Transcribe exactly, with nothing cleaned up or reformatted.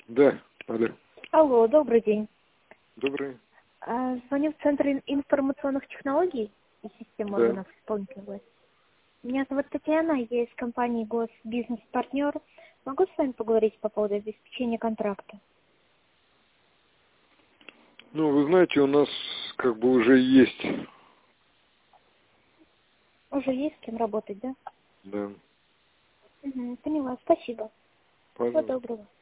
Да, алло. Алло, добрый день. Добрый. А, Звоню в Центр ин- информационных технологий и систем Да. органов исполнительной власти. Меня зовут Татьяна, я из компании Госбизнес-партнер. Могу с вами поговорить по поводу обеспечения контракта? Ну, вы знаете, у нас как бы уже есть. Уже есть с кем работать, да? Да. Угу, поняла, спасибо. Всего Пожалуйста. доброго.